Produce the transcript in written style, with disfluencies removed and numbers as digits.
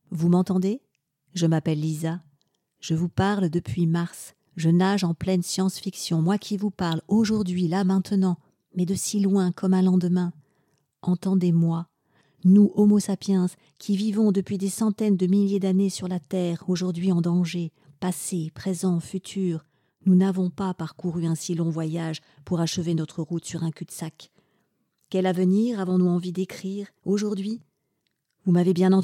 Vous m'entendez ? Je m'appelle Lisa. Je vous parle depuis mars. Je nage en pleine science-fiction, moi qui vous parle aujourd'hui, là, maintenant, mais de si loin comme un lendemain. Entendez-moi, nous, Homo sapiens, qui vivons depuis des centaines de milliers d'années sur la Terre, aujourd'hui en danger, passé, présent, futur, nous n'avons pas parcouru un si long voyage pour achever notre route sur un cul-de-sac. Quel avenir avons-nous envie d'écrire aujourd'hui ? Vous m'avez bien entendu ?